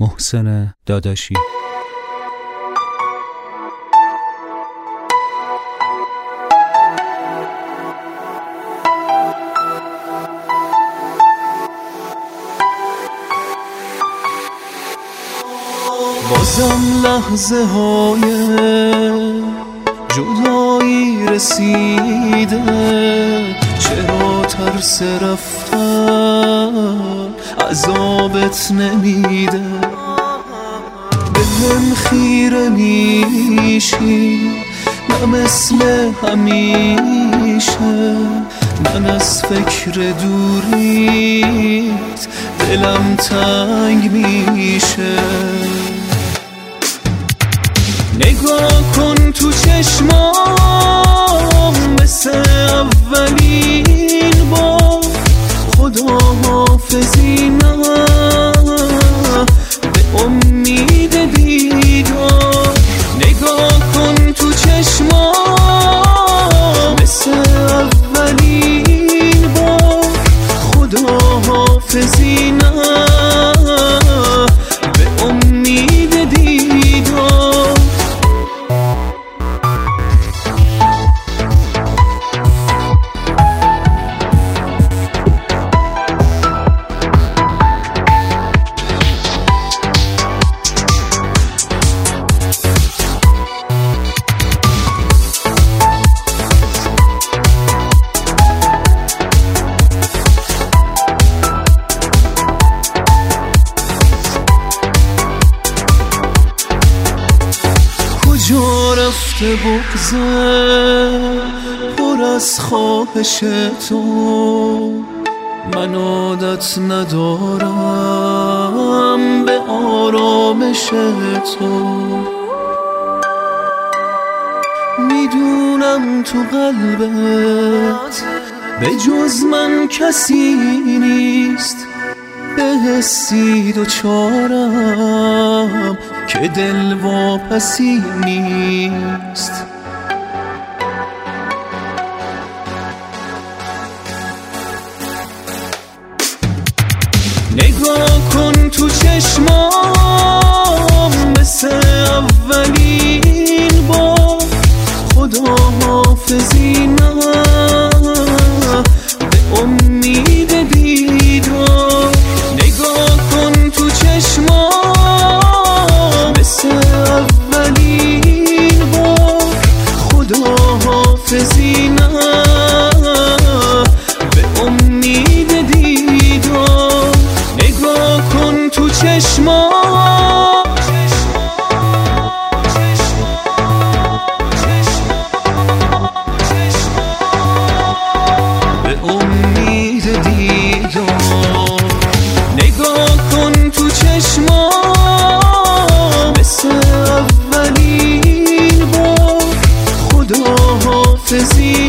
محسن داداشی. بازم لحظه های جدایی رسیده، چرا ترس رفتن عذابت نمیده؟ بهم خیره میشی نه مثل همیشه، من از فکر دوریت دلم تنگ میشه. نگاه کن تو چشمام مثل اولین بار، خدا حافظی نه به امید دیدار. نگاه کن تو چشمام مثل اولین بار، خدا حافظی نه به امید دیدار. کجا رفته بغضه پر از خواهش تو؟ من عادت ندارم به آرامش تو. میدونم تو قلبت به جز من کسی نیست، به حسی دوچارم که دل واپسی نیست. نگاه کن تو چشمام مثل اولین بار، خدا حافظی نه به امید دیدار. نگاه کن تو چشمام مثل اولین بار، خدا حافظی نه به امید دیدار. نگاه کن تو چشمام به امید دیدار. نگاه کن تو چشمام مثل اولین بار، خدا حافظی